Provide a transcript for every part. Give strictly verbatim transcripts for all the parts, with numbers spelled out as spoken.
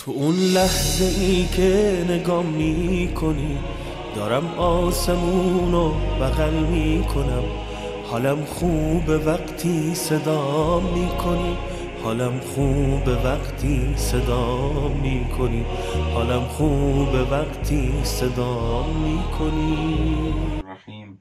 تو اون لحظه ای که نگام می کنی دارم آسمونو بغل می کنم. حالم خوبه وقتی صدا می کنی، حالم خوبه وقتی صدا می کنی، حالم خوبه وقتی صدا می کنی. الرحیم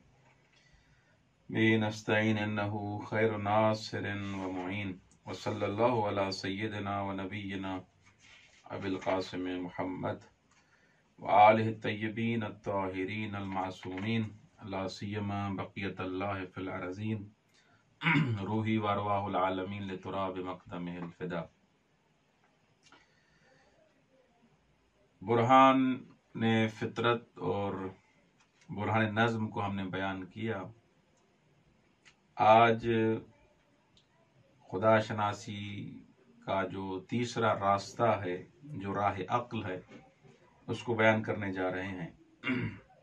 بنستعین انه خیر ناصر و معین وصلی اللہ علی سیدنا و نبینا ابی القاسم محمد وآلہ الطیبین الطاہرین المعصومین لا سیما بقیت اللہ فی الارضین روحی وارواح العالمین لتراب مقدمہ الفدا۔ برہان نے فطرت اور برہان نظم کو ہم نے بیان کیا۔ آج خدا شناسی کا جو تیسرا راستہ ہے، جو راہ عقل ہے، اس کو بیان کرنے جا رہے ہیں۔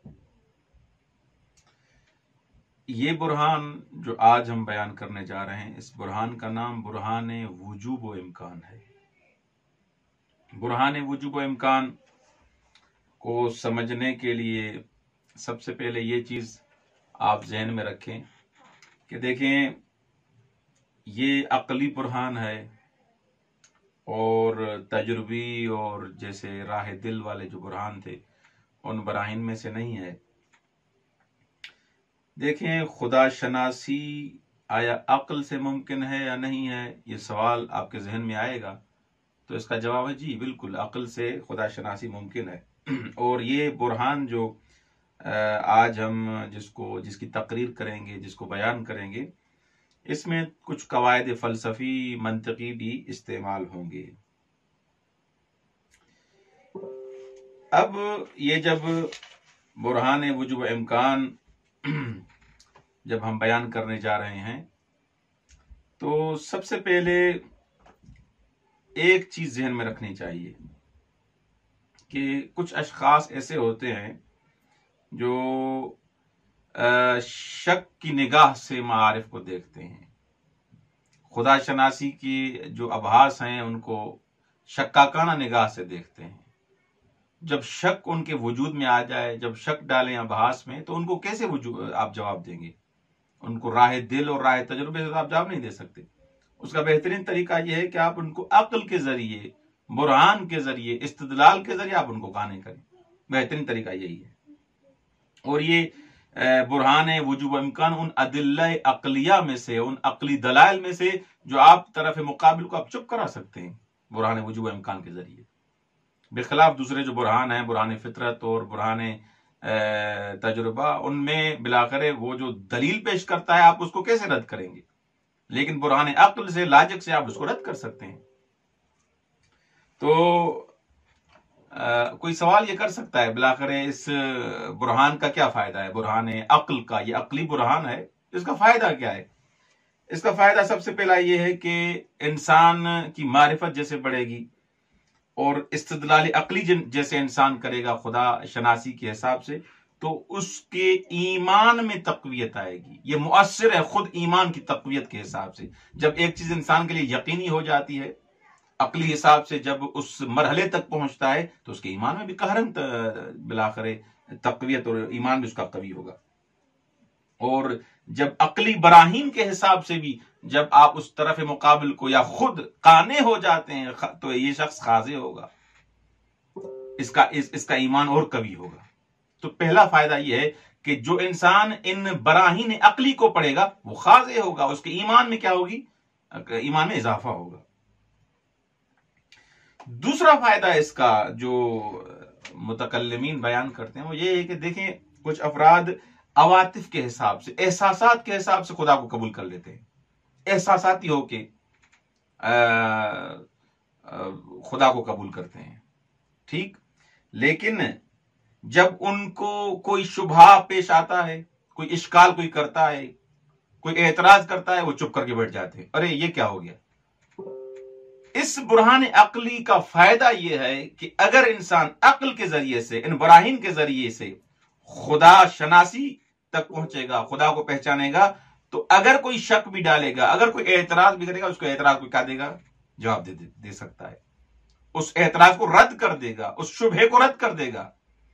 یہ برہان جو آج ہم بیان کرنے جا رہے ہیں، اس برہان کا نام برہان وجوب و امکان ہے۔ برہان وجوب و امکان کو سمجھنے کے لیے سب سے پہلے یہ چیز آپ ذہن میں رکھیں کہ دیکھیں یہ عقلی برہان ہے اور تجربی اور جیسے راہ دل والے جو برہان تھے ان براہین میں سے نہیں ہے۔ دیکھیں خدا شناسی آیا عقل سے ممکن ہے یا نہیں ہے، یہ سوال آپ کے ذہن میں آئے گا تو اس کا جواب ہے جی بالکل عقل سے خدا شناسی ممکن ہے۔ اور یہ برہان جو آج ہم جس کو جس کی تقریر کریں گے، جس کو بیان کریں گے، اس میں کچھ قواعد فلسفی منطقی بھی استعمال ہوں گے۔ اب یہ جب برہان وجوب امکان جب ہم بیان کرنے جا رہے ہیں تو سب سے پہلے ایک چیز ذہن میں رکھنی چاہیے کہ کچھ اشخاص ایسے ہوتے ہیں جو شک کی نگاہ سے معارف کو دیکھتے ہیں، خدا شناسی کی جو ابحاث ہیں ان کو شکاکانہ نگاہ سے دیکھتے ہیں۔ جب شک ان کے وجود میں آ جائے، جب شک ڈالیں ابحاث میں، تو ان کو کیسے وجود آپ جواب دیں گے؟ ان کو راہ دل اور راہ تجربے سے آپ جواب نہیں دے سکتے۔ اس کا بہترین طریقہ یہ ہے کہ آپ ان کو عقل کے ذریعے، برہان کے ذریعے، استدلال کے ذریعے آپ ان کو قانع کریں۔ بہترین طریقہ یہی ہے۔ اور یہ برہان وجوب امکان ان ادلہ عقلیہ میں سے، ان عقلی دلائل میں سے جو آپ طرف مقابل کو آپ چپ کرا سکتے ہیں برہان وجوب امکان کے ذریعے، بخلاف دوسرے جو برہان ہیں، برہان فطرت اور برہان تجربہ، ان میں بلاخر وہ جو دلیل پیش کرتا ہے آپ اس کو کیسے رد کریں گے؟ لیکن برہان عقل سے، لاجک سے آپ اس کو رد کر سکتے ہیں۔ تو آ, کوئی سوال یہ کر سکتا ہے بلاخر اس برہان کا کیا فائدہ ہے؟ برہان عقل کا، یہ عقلی برہان ہے، اس کا فائدہ کیا ہے؟ اس کا فائدہ سب سے پہلا یہ ہے کہ انسان کی معرفت جیسے بڑھے گی اور استدلال عقلی جیسے انسان کرے گا خدا شناسی کے حساب سے، تو اس کے ایمان میں تقویت آئے گی۔ یہ مؤثر ہے خود ایمان کی تقویت کے حساب سے۔ جب ایک چیز انسان کے لیے یقینی ہو جاتی ہے عقلی حساب سے، جب اس مرحلے تک پہنچتا ہے تو اس کے ایمان میں بھی قہراً بلاخر تقویت اور ایمان بھی اس کا قوی ہوگا۔ اور جب عقلی براہین کے حساب سے بھی جب آپ اس طرف مقابل کو یا خود قانع ہو جاتے ہیں تو یہ شخص خاضع ہوگا، اس کا اس, اس کا ایمان اور قوی ہوگا۔ تو پہلا فائدہ یہ ہے کہ جو انسان ان براہین عقلی کو پڑھے گا وہ خاضع ہوگا، اس کے ایمان میں کیا ہوگی؟ ایمان میں اضافہ ہوگا۔ دوسرا فائدہ اس کا جو متکلمین بیان کرتے ہیں وہ یہ ہے کہ دیکھیں کچھ افراد عواطف کے حساب سے، احساسات کے حساب سے خدا کو قبول کر لیتے ہیں، احساساتی ہو کے خدا کو قبول کرتے ہیں، ٹھیک۔ لیکن جب ان کو کوئی شبہہ پیش آتا ہے، کوئی اشکال کوئی کرتا ہے، کوئی اعتراض کرتا ہے، وہ چپ کر کے بیٹھ جاتے ہیں، ارے یہ کیا ہو گیا؟ اس برہان عقلی کا فائدہ یہ ہے کہ اگر انسان عقل کے ذریعے سے، ان براہین کے ذریعے سے خدا شناسی تک پہنچے گا، خدا کو پہچانے گا، تو اگر کوئی شک بھی ڈالے گا، اگر کوئی اعتراض بھی کرے گا، اس کو اعتراض کو کیا دے گا؟ جواب دے, دے, دے سکتا ہے۔ اس اعتراض کو رد کر دے گا، اس شبہے کو رد کر دے گا۔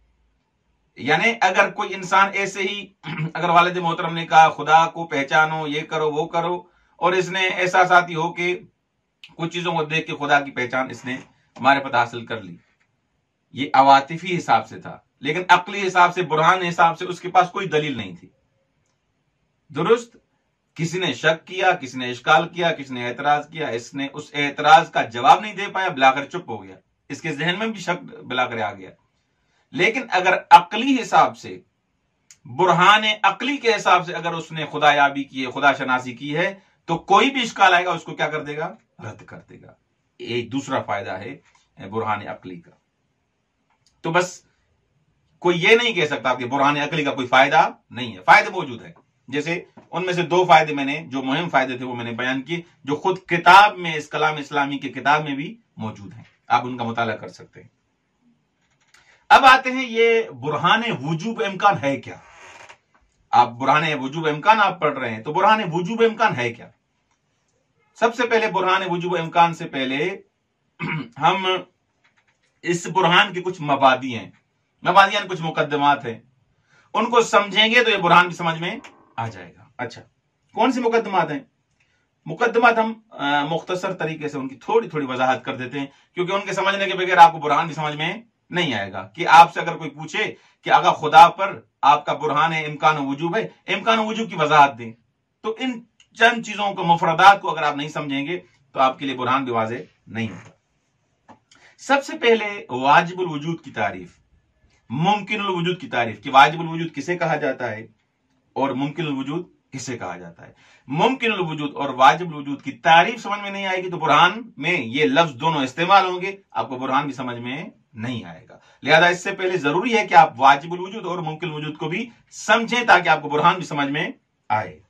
یعنی اگر کوئی انسان ایسے ہی اگر والد محترم نے کہا خدا کو پہچانو، یہ کرو وہ کرو، اور اس نے احساساتی ہو کہ کچھ چیزوں کو دیکھ کے خدا کی پہچان اس نے معرفت حاصل کر لی، یہ عواطفی حساب سے تھا، لیکن عقلی حساب سے، برہان حساب سے اس کے پاس کوئی دلیل نہیں تھی۔ درست؟ کسی نے شک کیا، کسی نے اشکال کیا، کسی نے اعتراض کیا، اس نے اس اعتراض کا جواب نہیں دے پایا، بلاخر چپ ہو گیا، اس کے ذہن میں بھی شک بلاخر آ گیا۔ لیکن اگر عقلی حساب سے، برہان عقلی کے حساب سے اگر اس نے خدا یابی کی ہے، خدا شناسی کی ہے، تو کوئی بھی اشکال آئے گا اس کو کیا کر دے گا؟ رد کر دے گا۔ ایک دوسرا فائدہ ہے برہان عقلی کا۔ تو بس کوئی یہ نہیں کہہ سکتا کہ برہان عقلی کا کوئی فائدہ نہیں ہے، فائدے موجود ہے۔ جیسے ان میں سے دو فائدے میں نے، جو مہم فائدے تھے وہ میں نے بیان کیے، جو خود کتاب میں، اس کلام اسلامی کی کتاب میں بھی موجود ہیں، آپ ان کا مطالعہ کر سکتے ہیں۔ اب آتے ہیں یہ برہان وجوب امکان ہے کیا؟ آپ برہان وجوب امکان آپ پڑھ رہے ہیں، تو برہان وجوب امکان ہے کیا؟ سب سے پہلے برہان وجوب امکان سے پہلے ہم اس برہان کی کچھ مبادی ہیں، مبادی یعنی کچھ مقدمات ہیں، ان کو سمجھیں گے تو یہ برہان بھی سمجھ میں آ جائے گا۔ اچھا، کون سی مقدمات ہیں؟ مقدمات ہم مختصر طریقے سے ان کی تھوڑی تھوڑی وضاحت کر دیتے ہیں، کیونکہ ان کے سمجھنے کے بغیر آپ کو برہان بھی سمجھ میں نہیں آئے گا۔ کہ آپ سے اگر کوئی پوچھے کہ اگر خدا پر آپ کا برہان ہے امکان وجوب ہے، امکان وجوب کی وضاحت دیں، تو ان چند چیزوں کو، مفردات کو اگر آپ نہیں سمجھیں گے تو آپ کے لیے برہان بھی واضح نہیں ہوگا۔ سب سے پہلے واجب الوجود کی تعریف، ممکن الوجود کی تعریف، کہ واجب الوجود کسے کہا جاتا ہے اور ممکن الوجود کسے کہا جاتا ہے۔ ممکن الوجود اور واجب الوجود کی تعریف سمجھ میں نہیں آئے گی تو برہان میں یہ لفظ دونوں استعمال ہوں گے، آپ کو برہان بھی سمجھ میں نہیں آئے گا۔ لہذا اس سے پہلے ضروری ہے کہ آپ واجب الوجود اور ممکن الوجود کو بھی سمجھیں تاکہ آپ کو برہان بھی سمجھ میں آئے۔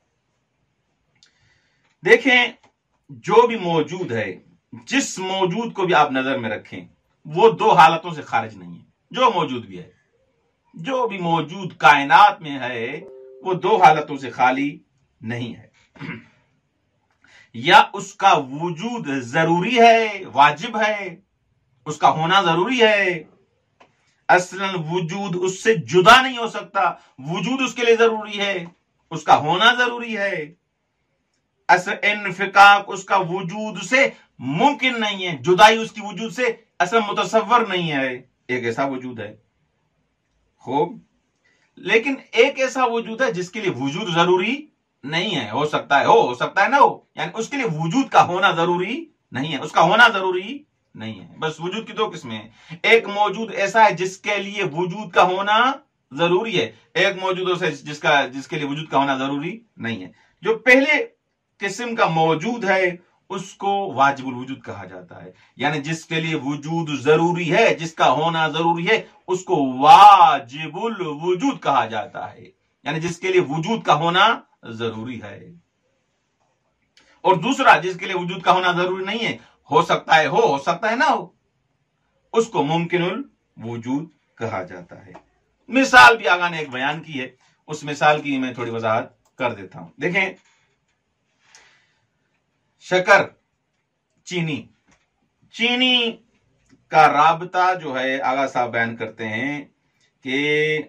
دیکھیں، جو بھی موجود ہے، جس موجود کو بھی آپ نظر میں رکھیں، وہ دو حالتوں سے خارج نہیں ہے۔ جو موجود بھی ہے، جو بھی موجود کائنات میں ہے، وہ دو حالتوں سے خالی نہیں ہے۔ یا اس کا وجود ضروری ہے، واجب ہے، اس کا ہونا ضروری ہے، اصلاً وجود اس سے جدا نہیں ہو سکتا، وجود اس کے لیے ضروری ہے، اس کا ہونا ضروری ہے، اصل انفقاق اس کا وجود سے ممکن نہیں ہے، جدائی اس کی وجود سے اصلا متصور نہیں ہے، ایک ایسا وجود ہے۔ خوب، لیکن ایک ایسا وجود ہے جس کے لیے وجود ضروری نہیں ہے، ہو سکتا ہے ہو ہو سکتا ہے نہ ہو، یعنی اس کے لیے وجود کا ہونا ضروری نہیں ہے، اس کا ہونا ضروری نہیں ہے۔ بس وجود کی دو قسمیں ہیں، ایک موجود ایسا ہے جس کے لیے وجود کا ہونا ضروری ہے، ایک موجود ایسا ہے جس کا جس کے لیے وجود کا ہونا ضروری نہیں ہے۔ جو پہلے قسم کا موجود ہے اس کو واجب الوجود کہا جاتا ہے، یعنی جس کے لیے وجود ضروری ہے، جس کا ہونا ضروری ہے، اس کو واجب الوجود کہا جاتا ہے، یعنی جس کے لیے وجود کا ہونا ضروری ہے۔ اور دوسرا جس کے لیے وجود کا ہونا ضروری نہیں ہے، ہو سکتا ہے ہو ہو سکتا ہے نہ ہو، اس کو ممکن الوجود کہا جاتا ہے۔ مثال بھی آگاہ نے ایک بیان کی ہے، اس مثال کی میں تھوڑی وضاحت کر دیتا ہوں۔ دیکھیں، شکر، چینی چینی کا رابطہ جو ہے آغا صاحب بیان کرتے ہیں کہ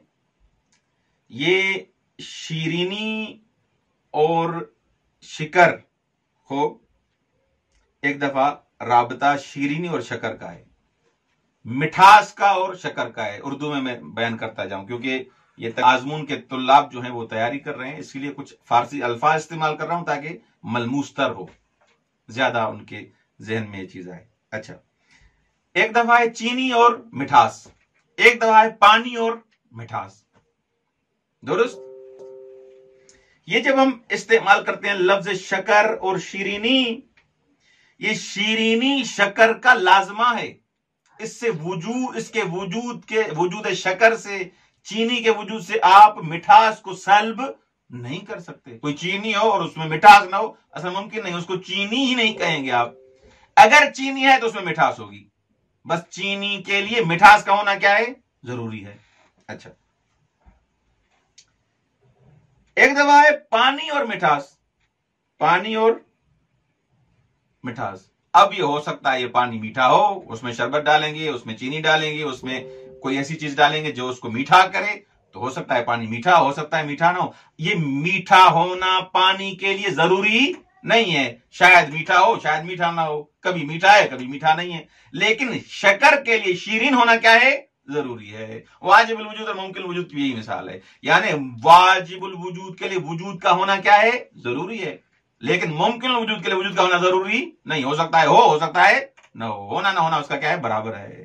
یہ شیرینی اور شکر ہو، ایک دفعہ رابطہ شیرینی اور شکر کا ہے، مٹھاس کا اور شکر کا ہے۔ اردو میں میں بیان کرتا جاؤں کیونکہ یہ آزمون کے طلاب جو ہیں وہ تیاری کر رہے ہیں، اس لیے کچھ فارسی الفاظ استعمال کر رہا ہوں تاکہ ملموس تر ہو، زیادہ ان کے ذہن میں یہ چیز آئے۔ اچھا، ایک دفعہ ہے چینی اور مٹھاس، ایک دفعہ ہے پانی اور مٹھاس، درست؟ یہ جب ہم استعمال کرتے ہیں لفظ شکر اور شیرینی، یہ شیرینی شکر کا لازمہ ہے، اس سے وجود اس کے وجود کے وجود شکر سے، چینی کے وجود سے آپ مٹھاس کو سلب نہیں کر سکتے۔ کوئی چینی ہو اور اس میں مٹھاس نہ ہو، اصلا ممکن نہیں، اس کو چینی ہی نہیں کہیں گے آپ۔ اگر چینی ہے تو اس میں مٹھاس ہوگی، بس چینی کے لیے مٹھاس کا ہونا کیا ہے؟ ضروری ہے۔ اچھا، ایک دفعہ ہے پانی اور مٹھاس، پانی اور مٹھاس، اب یہ ہو سکتا ہے یہ پانی میٹھا ہو، اس میں شربت ڈالیں گے، اس میں چینی ڈالیں گے، اس میں کوئی ایسی چیز ڈالیں گے جو اس کو میٹھا کرے، تو ہو سکتا ہے پانی میٹھا، ہو سکتا ہے میٹھا نہ ہو۔ یہ میٹھا ہونا پانی کے لیے ضروری نہیں ہے، شاید میٹھا ہو شاید میٹھا نہ ہو، کبھی میٹھا ہے کبھی میٹھا نہیں ہے، لیکن شکر کے لیے شیرین ہونا کیا ہے؟ ضروری ہے۔ واجب الوجود اور ممکن الوجود کی یہی مثال ہے، یعنی واجب الوجود کے لیے وجود کا ہونا کیا ہے؟ ضروری ہے، لیکن ممکن الوجود کے لیے وجود کا ہونا ضروری نہیں، ہو سکتا ہے ہو ہو سکتا ہے نہ ہو، ہونا نہ ہونا اس کا کیا ہے؟ برابر ہے۔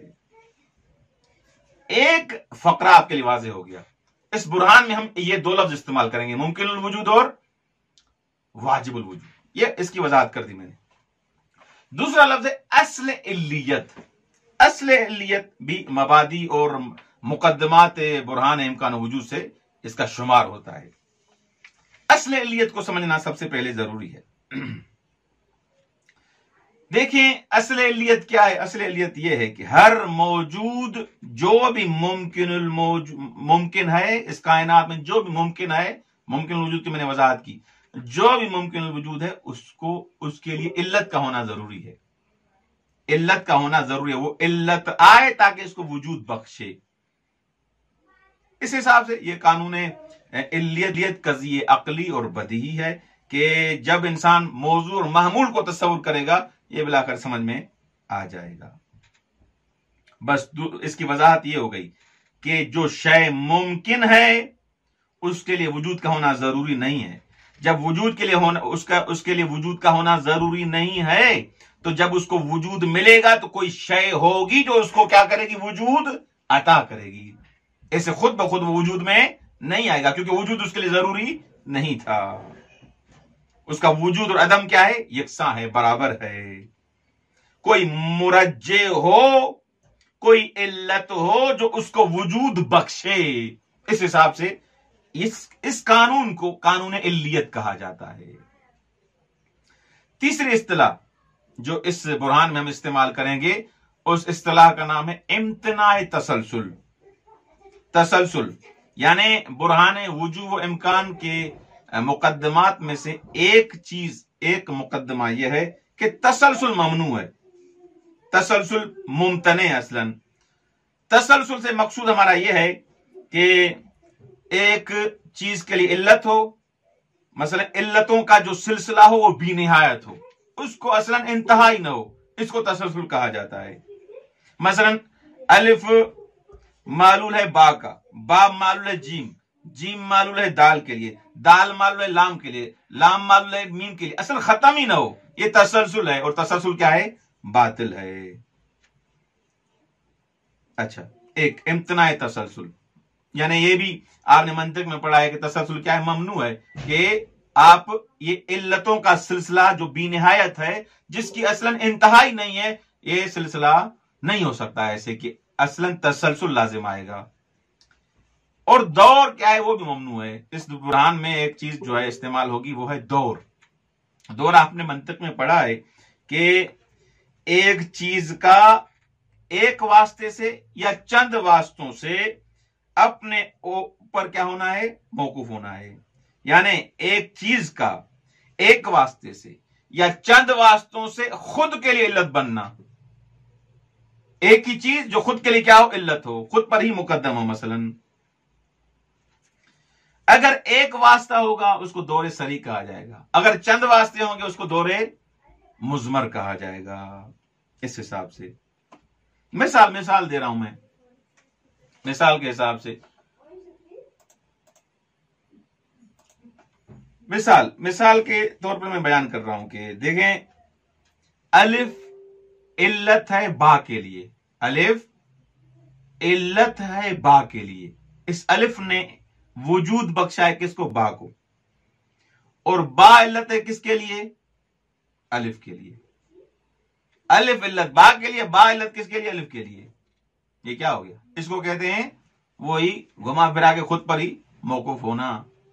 ایک فقرہ آپ کے لیے واضح ہو گیا، اس برہان میں ہم یہ دو لفظ استعمال کریں گے، ممکن الوجود اور واجب الوجود، یہ اس کی وضاحت کر دی میں نے۔ دوسرا لفظ ہے اصل علیت۔ اصل علیت بھی مبادی اور مقدمات برہان امکان وجود سے اس کا شمار ہوتا ہے۔ اصل علیت کو سمجھنا سب سے پہلے ضروری ہے۔ دیکھیں اصل علیت کیا ہے؟ اصل علیت یہ ہے کہ ہر موجود جو بھی ممکن الموج... ممکن ہے اس کائنات میں، جو بھی ممکن ہے، ممکن الوجود کی میں نے وضاحت کی، جو بھی ممکن الوجود ہے اس کو اس کے لیے علت کا ہونا ضروری ہے، علت کا ہونا ضروری ہے، وہ علت آئے تاکہ اس کو وجود بخشے۔ اس حساب سے یہ قانون علیت قضیہ عقلی اور بدیہی ہے کہ جب انسان موضوع اور محمول کو تصور کرے گا یہ بلا کر سمجھ میں آ جائے گا۔ بس اس کی وضاحت یہ ہو گئی کہ جو شے ممکن ہے اس کے لیے وجود کا ہونا ضروری نہیں ہے۔ جب وجود کے لیے ہونا اس کا اس کے لیے وجود کا ہونا ضروری نہیں ہے تو جب اس کو وجود ملے گا تو کوئی شے ہوگی جو اس کو کیا کرے گی؟ وجود عطا کرے گی۔ ایسے خود بخود وہ وجود میں نہیں آئے گا کیونکہ وجود اس کے لیے ضروری نہیں تھا۔ اس کا وجود اور عدم کیا ہے؟ یکساں ہے، برابر ہے۔ کوئی مرجع ہو، کوئی علت ہو جو اس کو وجود بخشے، اس حساب سے اس اس قانون کو قانون علیت کہا جاتا ہے۔ تیسری اصطلاح جو اس برہان میں ہم استعمال کریں گے اس اصطلاح کا نام ہے امتناع تسلسل۔ تسلسل یعنی برہان وجوب و امکان کے مقدمات میں سے ایک چیز، ایک مقدمہ یہ ہے کہ تسلسل ممنوع ہے، تسلسل ممتنع۔ اصلا تسلسل سے مقصود ہمارا یہ ہے کہ ایک چیز کے لیے علت ہو، مثلا علتوں کا جو سلسلہ ہو وہ بھی نہایت ہو، اس کو اصلا انتہائی نہ ہو، اس کو تسلسل کہا جاتا ہے۔ مثلا الف معلول ہے با کا، با معلول ہے جیم، جیم معلول ہے دال کے لیے، دال معلول ہے لام کے لیے، لام معلول ہے میم کے لیے، اصل ختم ہی نہ ہو، یہ تسلسل ہے، اور تسلسل کیا ہے؟ باطل ہے۔ اچھا، ایک امتناع تسلسل یعنی یہ بھی آپ نے منطق میں پڑھا ہے کہ تسلسل کیا ہے؟ ممنوع ہے کہ آپ یہ علتوں کا سلسلہ جو بھی نہایت ہے، جس کی اصلا انتہائی نہیں ہے، یہ سلسلہ نہیں ہو سکتا ایسے کہ اصلا تسلسل لازم آئے گا۔ اور دور کیا ہے؟ وہ بھی ممنوع ہے۔ اس برہان میں ایک چیز جو ہے استعمال ہوگی وہ ہے دور۔ دور آپ نے منطق میں پڑھا ہے کہ ایک چیز کا ایک واسطے سے یا چند واسطوں سے اپنے اوپر کیا ہونا ہے؟ موقوف ہونا ہے، یعنی ایک چیز کا ایک واسطے سے یا چند واسطوں سے خود کے لیے علت بننا، ایک ہی چیز جو خود کے لیے کیا ہو؟ علت ہو، خود پر ہی مقدم ہو۔ مثلا اگر ایک واسطہ ہوگا اس کو دور سری کہا جائے گا، اگر چند واسطے ہوں گے اس کو دور مضمر کہا جائے گا۔ اس حساب سے مثال مثال دے رہا ہوں میں، مثال کے حساب سے مثال مثال کے طور پر میں بیان کر رہا ہوں کہ دیکھیں الف علت ہے با کے لیے، الف علت ہے با کے لیے، اس الف نے وجود بخشا ہے کس کو؟ با کو، اور با علت ہے کس کے لیے؟ الف کے لیے۔ الف علت با کے لیے، با علت کس کے لیے؟ الف کے لیے۔ یہ کیا ہو گیا؟ اس کو کہتے ہیں وہی گھما پھرا کے خود پر ہی موقوف ہونا۔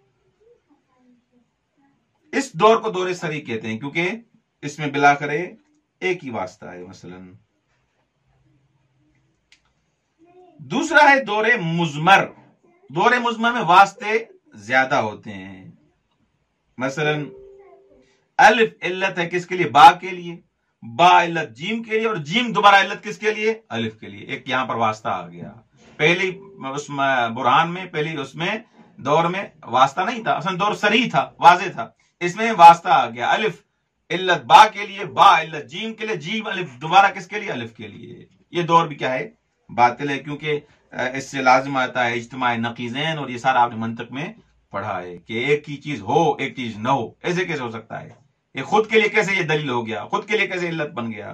اس دور کو دور سری کہتے ہیں کیونکہ اس میں بلا کرے ایک ہی واسطہ ہے۔ مثلا دوسرا ہے دور مضمر۔ دور مضمر میں واسطے زیادہ ہوتے ہیں۔ مثلا الف علت ہے کس کے لیے؟ با کے لیے، با علت جیم کے لیے، اور جیم دوبارہ علت کس کے لیے؟ الف کے لیے. ایک یہاں پر واسطہ آ گیا. پہلی اس میں برہان میں پہلی اس میں دور میں واسطہ نہیں تھا، اصلا دور صریح تھا، واضح تھا. اس میں واسطہ آ گیا. الف علت با کے لیے، با علت جیم کے لیے، جیم الف دوبارہ کس کے لیے؟ الف کے لیے. یہ دور بھی کیا ہے؟ باطل ہے، کیونکہ اس سے لازم آتا ہے اجتماع نقیضین، اور یہ سارا آپ نے منطق میں پڑھا ہے کہ ایک کی چیز ہو ایک چیز نہ ہو، ایسے کیسے ہو سکتا ہے؟ یہ خود کے لیے کیسے یہ دلیل ہو گیا؟ خود کے لیے کیسے علت بن گیا؟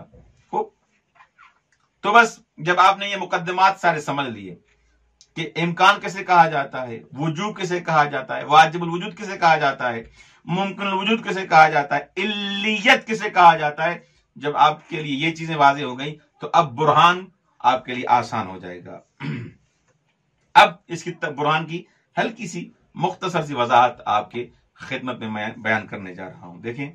تو بس جب آپ نے یہ مقدمات سارے سمجھ لیے کہ امکان کسے کہا جاتا ہے، وجوب کسے کہا جاتا ہے، واجب الوجود کسے کہا جاتا ہے، ممکن الوجود کسے کہا جاتا ہے، علیت کسے کہا جاتا ہے، جب آپ کے لیے یہ چیزیں واضح ہو گئی تو اب برہان آپ کے لیے آسان ہو جائے گا. اب اس کی برہان کی ہلکی سی مختصر سی وضاحت آپ کے خدمت میں بیان کرنے جا رہا ہوں. دیکھیں،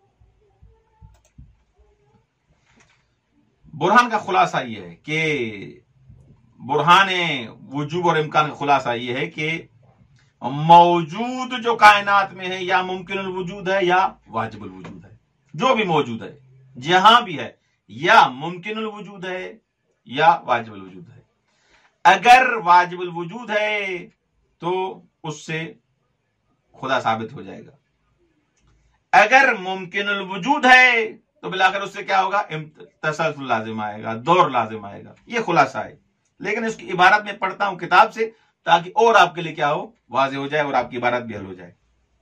برہان کا خلاصہ یہ ہے کہ برہان وجوب اور امکان کا خلاصہ یہ ہے کہ موجود جو کائنات میں ہے یا ممکن الوجود ہے یا واجب الوجود ہے، جو بھی موجود ہے جہاں بھی ہے، یا ممکن الوجود ہے یا واجب الوجود ہے. اگر واجب الوجود ہے تو اس سے خدا ثابت ہو جائے گا. اگر ممکن الوجود ہے تو بلاخر اس سے کیا ہوگا؟ تسلسل لازم آئے گا، دور لازم آئے گا. یہ خلاصہ ہے، لیکن اس کی عبارت میں پڑھتا ہوں کتاب سے تاکہ اور آپ کے لیے کیا ہو؟ واضح ہو جائے اور آپ کی عبارت بھی حل ہو جائے.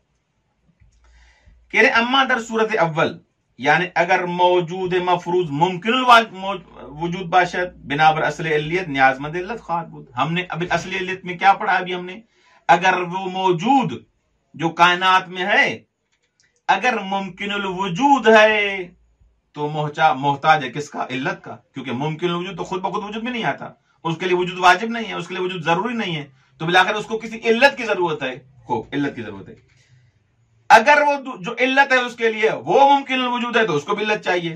کہ رہے اما در صورت اول، یعنی اگر موجود مفروض ممکن الوجود باشد بنابر اصل علیت نیاز مند علت خواہد بود. ہم نے ابھی اصل علیت میں کیا پڑھا؟ ابھی ہم نے اگر وہ موجود جو کائنات میں ہے اگر ممکن الوجود ہے تو محتاج ہے کس کا؟ علت کا. کیونکہ ممکن الوجود تو خود بخود وجود میں نہیں آتا، اس کے لیے وجود واجب نہیں ہے، اس کے لیے وجود ضروری نہیں ہے، تو بلاخر اس کو کسی علت کی ضرورت ہے. خوب، علت کی ضرورت ہے. اگر وہ جو علت ہے اس کے لیے وہ ممکن الوجود ہے تو اس کو بھی علت چاہیے.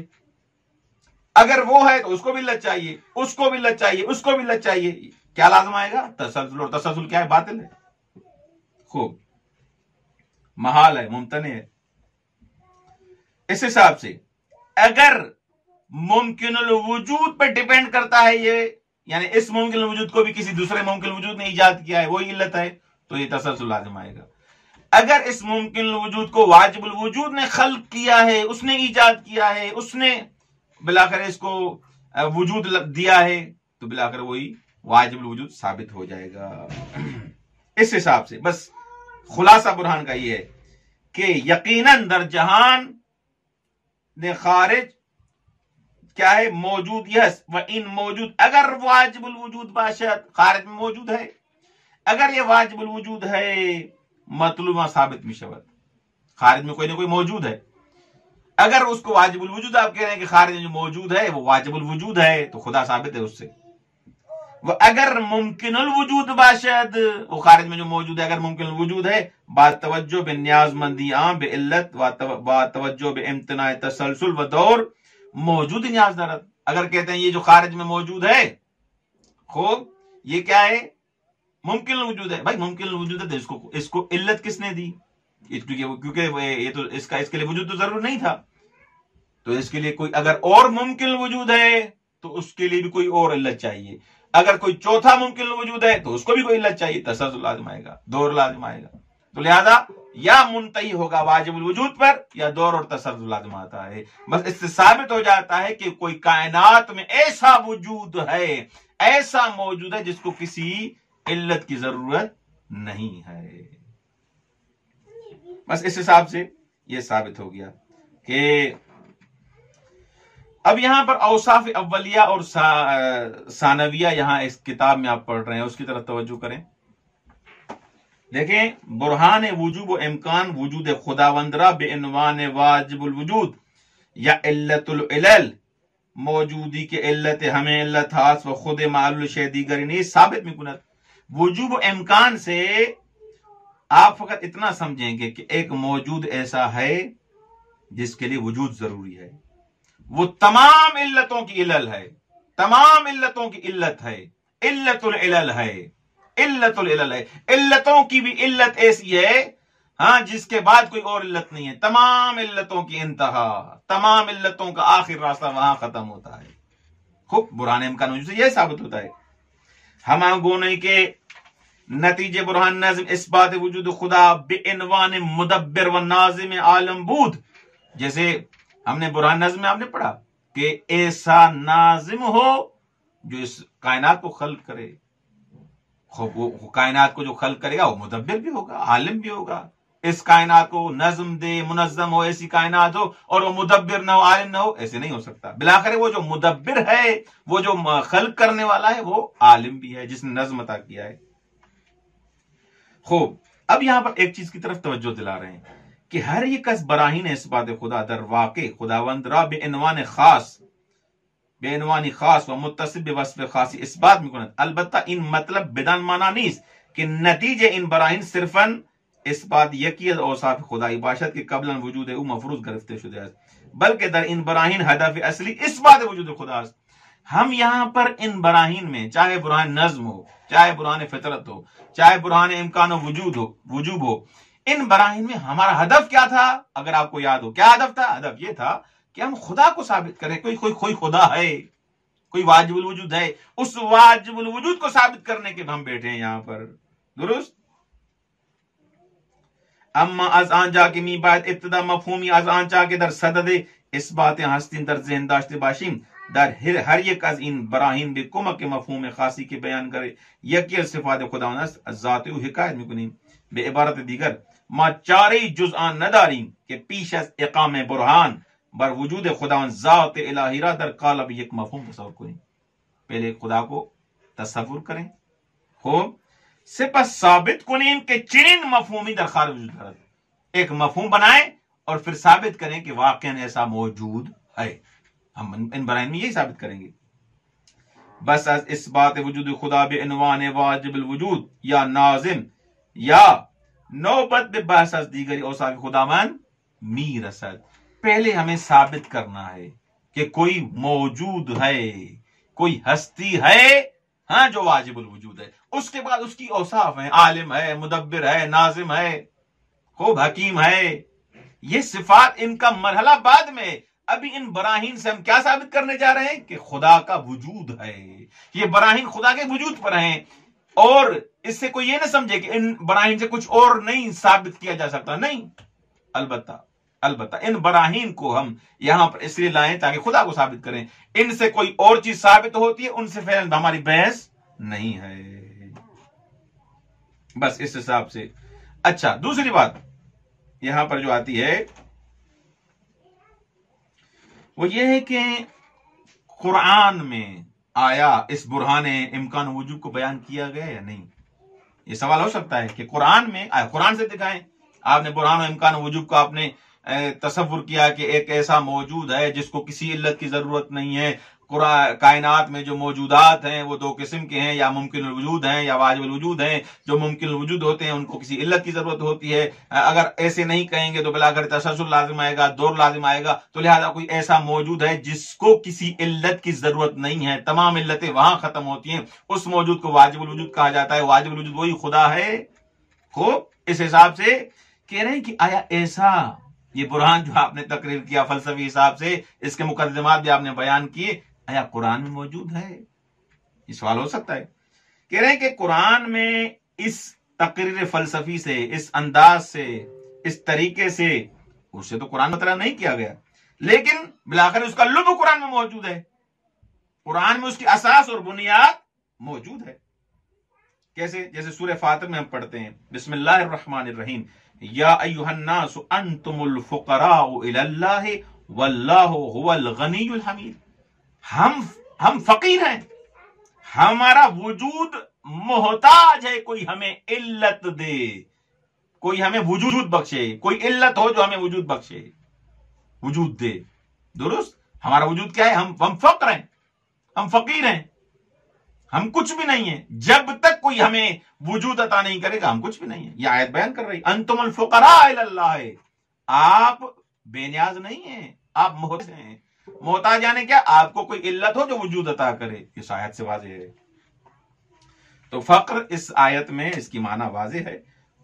اگر وہ ہے تو اس کو بھی علت چاہیے، اس کو بھی علت چاہیے، اس کو بھی علت چاہیے. کیا لازم آئے گا؟ تسلسل. اور تسلسل کیا ہے؟ باطل ہے. خوب، محال ہے، ممتنع ہے. اس حساب سے اگر ممکن الوجود پہ ڈیپینڈ کرتا ہے یہ، یعنی اس ممکن الوجود کو بھی کسی دوسرے ممکن الوجود نے ایجاد کیا ہے، وہی علت ہے، تو یہ تسلسل لازم آئے گا. اگر اس ممکن الوجود کو واجب الوجود نے خلق کیا ہے، اس نے ایجاد کیا ہے، اس نے بلاخر اس کو وجود دیا ہے، تو بلاخر وہی واجب الوجود ثابت ہو جائے گا. اس حساب سے بس خلاصہ برہان کا یہ ہے کہ یقیناً در جہان نے خارج کیا ہے؟ موجود. یس و ان موجود اگر واجب الوجود باشد، خارج میں موجود ہے، اگر یہ واجب الوجود ہے مطلوبہ ثابت می شود. خارج میں کوئی نہ کوئی موجود ہے، اگر اس کو واجب الوجود آپ کہہ رہے ہیں کہ خارج میں جو موجود ہے وہ واجب الوجود ہے تو خدا ثابت ہے اس سے. وہ اگر ممکن الوجود باشد، وہ خارج میں جو موجود ہے اگر ممکن الوجود ہے، بات توجہ بے نیاز مندی عام بے علت بات توجہ بے امتناع تسلسل و دور موجود نیاز دارد. اگر کہتے ہیں یہ جو خارج میں موجود ہے، خوب، یہ کیا ہے؟ ممکن الوجود ہے. بھائی ممکن الوجود ہے تو اس کو اس کو علت کس نے دی؟ کیونکہ یہ تو اس کا اس کے لیے وجود تو ضرور نہیں تھا، تو اس کے لیے کوئی اگر اور ممکن الوجود ہے تو اس کے لیے بھی کوئی اور علت چاہیے. اگر کوئی چوتھا ممکن الوجود ہے تو اس کو بھی کوئی علت چاہیے، تسلسل لازم آئے گا، دور لازم آئے گا. تو لہذا یا منتہی ہوگا واجب الوجود پر یا دور اور تسلسل لازم آتا ہے. بس اس سے ثابت ہو جاتا ہے کہ کوئی کائنات میں ایسا وجود ہے، ایسا موجود ہے جس کو کسی علت کی ضرورت نہیں ہے. بس اس حساب سے یہ ثابت ہو گیا کہ اب یہاں پر اوصاف اولیہ اور ثانویہ یہاں اس کتاب میں آپ پڑھ رہے ہیں، اس کی طرف توجہ کریں. دیکھیں، برہان وجوب و امکان وجود خداوندرا بے عنوان واجب الوجود یا علت العلل، موجودی کے علت ہمیں علت خاص و خود معلول شے دیگر نہیں ثابت میں کنت. وجوب و امکان سے آپ فقط اتنا سمجھیں گے کہ ایک موجود ایسا ہے جس کے لیے وجود ضروری ہے، وہ تمام علتوں کی علل ہے، تمام علتوں کی علت ہے، علت العلل ہے، علت العلل ہے. علتوں کی بھی علت ایسی ہے ہاں جس کے بعد کوئی اور علت نہیں ہے. تمام علتوں کی انتہا، تمام علتوں کا آخر راستہ وہاں ختم ہوتا ہے. خوب برہان امکان وجود سے یہ ثابت ہوتا ہے. ہما گونے کے نتیجے برہان نظم اس بات وجود خدا بے عنوان مدبر و ناظم عالم بود. جیسے ہم نے برہان نظم میں آپ نے پڑھا کہ ایسا ناظم ہو جو اس کائنات کو خلق کرے. وہ کائنات کو جو خلق کرے گا وہ مدبر بھی ہوگا، عالم بھی ہوگا. اس کائنات کو نظم دے، منظم ہو، ایسی کائنات ہو اور وہ مدبر نہ ہو، عالم نہ ہو، ایسے نہیں ہو سکتا. بلاخر وہ جو مدبر ہے، وہ جو خلق کرنے والا ہے، وہ عالم بھی ہے جس نے نظم عطا کیا ہے. خوب اب یہاں پر ایک چیز کی طرف توجہ دلا رہے ہیں کہ ہر یہ کس براہین اس بات خدا در واقع خداوند را بے عنوان خاص بے عنوانی خاص و متصف بے وصف خاصی اس بات میں کنند. البتہ ان مطلب بدن مانا نیست کہ نتیجے ان براہین صرفاً اس بات یقین اوصاف خدائی باشد کہ قبلا وجود او مفروض گرفتے شدہ ہے، بلکہ در ان براہین ہدف اصلی اس بات وجود خدا ہے. ہم یہاں پر ان براہین میں چاہے برہان نظم ہو، چاہے برہان فطرت ہو، چاہے برہان امکان و وجود ہو وجوب ہو، ان براہین میں ہمارا ہدف کیا تھا؟ اگر آپ کو یاد ہو کیا ہدف تھا؟ ہدف یہ تھا کہ ہم خدا کو ثابت کریں. کوئی کوئی کوئی خدا ہے، کوئی واجب الوجود ہے، اس واجب الوجود کو ثابت کرنے کے ہم بیٹھے ہیں یہاں پر. درست. اما از آنجا کے می باید ابتدا مفہومی از آنچا کے در صدد اس باتیں ہستین در ذہن داشتے باشیم در ہر یک از این براہین بے کمک مفہوم خاصی کے بیان کرے یکی صفات خداوند است ذات او حکایت میکنیم. بے عبارت دیگر ما چارے جزآن نداریم کہ پیش از اقام برہان بر وجود خداوند ذات الہی را در قالب یک مفہوم تصور کریں. پہلے خدا کو تصور کریں، خوب سپس ثابت کنیم کہ چنین مفہومی در خارج وجود کرد. ایک مفہوم بنائیں اور پھر ثابت کریں کہ واقعا ایسا موجود ہے. ہم ان برائن میں یہی ثابت کریں گے. بس از اس بات وجود خدا بے عنوان واجب الوجود یا ناظم یا نوبت بے بحث از دیگری اوصاف خداوند می رسد. پہلے ہمیں ثابت کرنا ہے کہ کوئی موجود ہے، کوئی ہستی ہے، ہاں جو واجب الوجود ہے. اس کے بعد اس کی اوصاف ہیں، عالم ہے، مدبر ہے، ناظم ہے، خوب حکیم ہے. یہ صفات ان کا مرحلہ بعد میں. ابھی ان براہین سے ہم کیا ثابت کرنے جا رہے ہیں؟ کہ خدا کا وجود ہے. یہ براہین خدا کے وجود پر ہیں، اور اس سے کوئی یہ نہ سمجھے کہ ان براہین سے کچھ اور نہیں ثابت کیا جا سکتا. نہیں، البتہ البتہ ان براہین کو ہم یہاں پر اس لیے لائیں تاکہ خدا کو ثابت کریں. ان سے کوئی اور چیز ثابت ہوتی ہے، ان سے فعلاً ہماری بحث نہیں ہے. بس اس حساب سے. اچھا، دوسری بات یہاں پر جو آتی ہے وہ یہ ہے کہ قرآن میں آیا اس برہان امکان وجود کو بیان کیا گیا یا نہیں؟ یہ سوال ہو سکتا ہے کہ قرآن میں آیا، قرآن سے دکھائیں. آپ نے برہان و امکان وجود کو آپ نے تصور کیا کہ ایک ایسا موجود ہے جس کو کسی علت کی ضرورت نہیں ہے. کائنات میں جو موجودات ہیں وہ دو قسم کے ہیں، یا ممکن الوجود ہیں یا واجب الوجود ہیں. جو ممکن الوجود ہوتے ہیں ان کو کسی علت کی ضرورت ہوتی ہے. اگر ایسے نہیں کہیں گے تو بلا کر تسلسل لازم آئے گا، دور لازم آئے گا. تو لہذا کوئی ایسا موجود ہے جس کو کسی علت کی ضرورت نہیں ہے، تمام علتیں وہاں ختم ہوتی ہیں، اس موجود کو واجب الوجود کہا جاتا ہے. واجب الوجود وہی خدا ہے. خوب اس حساب سے کہہ رہے ہیں کہ آیا ایسا یہ برہان جو آپ نے تقریر کیا فلسفی حساب سے، اس کے مقدمات بھی آپ نے بیان کیے، آیا قرآن میں موجود ہے؟ یہ سوال ہو سکتا ہے. کہہ رہے ہیں کہ قرآن میں اس تقریر فلسفی سے، اس انداز سے، اس طریقے سے، اس سے تو قرآن مطلب نہیں کیا گیا، لیکن بلاخر اس کا لب قرآن میں موجود ہے. قرآن میں اس کی اساس اور بنیاد موجود ہے. کیسے؟ جیسے سورہ فاتر میں ہم پڑھتے ہیں بسم اللہ الرحمن الرحیم یا ایھا الناس انتم الفقراء الی اللہ واللہ هو الغنی الحمید. ہم ہم فقیر ہیں، ہمارا وجود محتاج ہے کوئی ہمیں علت دے، کوئی ہمیں وجود بخشے، کوئی علت ہو جو ہمیں وجود بخشے، وجود دے. درست. ہمارا وجود کیا ہے؟ ہم ہم فقر ہیں، ہم فقیر ہیں، ہم کچھ بھی نہیں ہیں. جب تک کوئی ہمیں وجود عطا نہیں کرے گا ہم کچھ بھی نہیں ہیں. یہ آیت بیان کر رہی انتم الفقراء الی اللہ. آپ بے نیاز نہیں ہیں، آپ محتاج ہیں. محتاج یعنی کیا؟ آپ کو کوئی علت ہو جو وجود عطا کرے. اس آیت سے واضح ہے. تو فقر اس آیت میں اس کی معنی واضح ہے.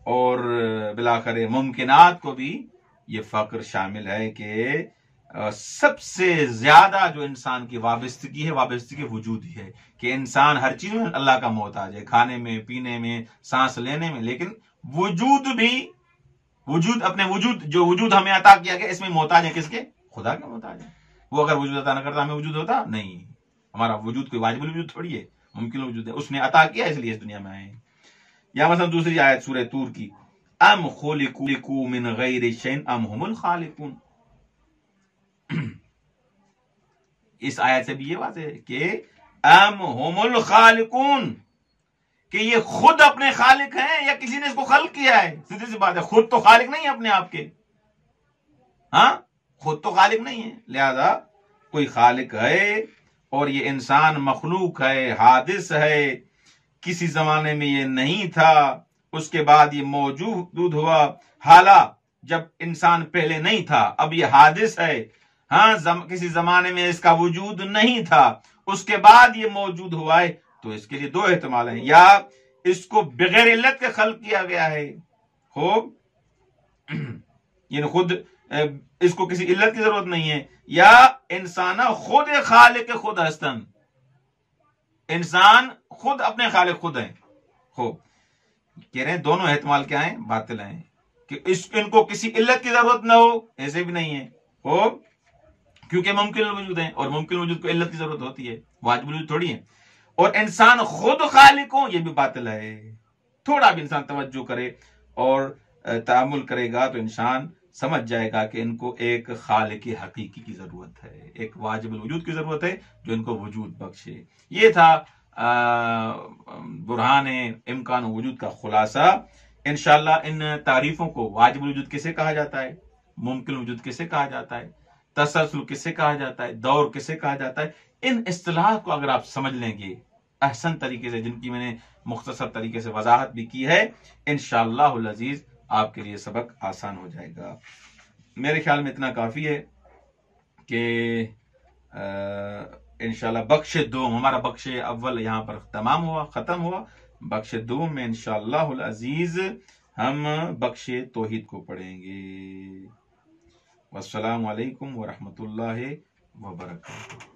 اور بالآخر ممکنات کو بھی یہ فقر شامل ہے کہ سب سے زیادہ جو انسان کی وابستگی ہے وابستگی وجود ہی ہے، کہ انسان ہر چیز میں اللہ کا محتاج ہے، کھانے میں، پینے میں، سانس لینے میں، لیکن وجود بھی وجود اپنے وجود جو وجود ہمیں عطا کیا گیا اس میں محتاج ہے کس کے؟ خدا کے محتاج ہے۔ وہ اگر وجود عطا نہ کرتا ہمیں وجود ہوتا نہیں، ہمارا وجود کوئی واجب الوجود تھوڑی ہے، ممکن وجود ہے، اس نے عطا کیا اس لیے اس دنیا میں آئے ہیں۔ یا مثلا دوسری آیت سورہ طور کی، ام خلقوا من غیر شیء ام هم الخالقون، اس آیت سے بھی یہ بات ہے کہ ام هم الخالقون، کہ یہ خود اپنے خالق ہیں یا کسی نے اس کو خلق کیا ہے؟ سیدھی سی بات ہے، خود تو خالق نہیں ہے اپنے آپ کے، ہاں خود تو خالق نہیں ہے، لہذا کوئی خالق ہے اور یہ انسان مخلوق ہے، حادث ہے، کسی زمانے میں یہ نہیں تھا، اس کے بعد یہ موجود ہوا، حالا جب انسان پہلے نہیں تھا اب یہ حادث ہے، ہاں زم کسی زمانے میں اس کا وجود نہیں تھا اس کے بعد یہ موجود ہوا ہے، تو اس کے لیے دو احتمال ہیں، یا اس کو بغیر علت کے خلق کیا گیا ہے، خوب یعنی خود اس کو کسی علت کی ضرورت نہیں ہے، یا انسان خود خالق خود ہستن، انسان خود اپنے خالق خود ہیں۔ خوب کہہ رہے ہیں دونوں احتمال کیا ہیں؟ باطل ہیں، کہ اس ان کو کسی علت کی ضرورت نہ ہو ایسے بھی نہیں ہے، خوب کیونکہ ممکن الوجود ہیں اور ممکن الوجود کو علت کی ضرورت ہوتی ہے، واجب الوجود تھوڑی ہے، اور انسان خود خالق ہو یہ بھی باطل ہے۔ تھوڑا بھی انسان توجہ کرے اور تعامل کرے گا تو انسان سمجھ جائے گا کہ ان کو ایک خالق حقیقی کی ضرورت ہے، ایک واجب الوجود کی ضرورت ہے جو ان کو وجود بخشے۔ یہ تھا برہان امکان وجود کا خلاصہ۔ انشاءاللہ ان تعریفوں کو، واجب الوجود کسے کہا جاتا ہے، ممکن الوجود کسے کہا جاتا ہے، تسلسل کسے کہا جاتا ہے، دور کسے کہا جاتا ہے، ان اصطلاحات کو اگر آپ سمجھ لیں گے احسن طریقے سے، جن کی میں نے مختصر طریقے سے وضاحت بھی کی ہے، انشاءاللہ العزیز آپ کے لیے سبق آسان ہو جائے گا۔ میرے خیال میں اتنا کافی ہے کہ انشاءاللہ بخش دوم، ہمارا بخش اول یہاں پر تمام ہوا، ختم ہوا۔ بخش دوم میں انشاءاللہ العزیز ہم بخش توحید کو پڑھیں گے۔ والسلام علیکم ورحمۃ اللہ وبرکاتہ۔